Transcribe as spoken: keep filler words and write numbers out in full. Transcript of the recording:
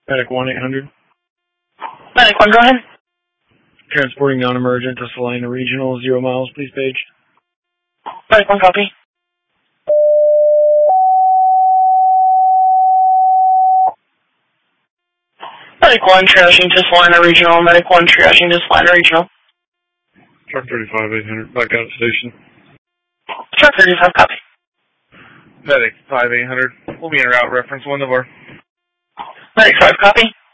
Medic one eight hundred. Medic one, go ahead. Transporting non-emergent to Salina Regional, zero miles, please page. Medic one, copy. Medic one, triaging to Salina Regional. Medic one, triaging to Salina Regional. Truck thirty-five eight hundred, back out of station. Truck thirty-five, copy. Medic five eight hundred, we'll be in route reference one of our. Medic five, copy.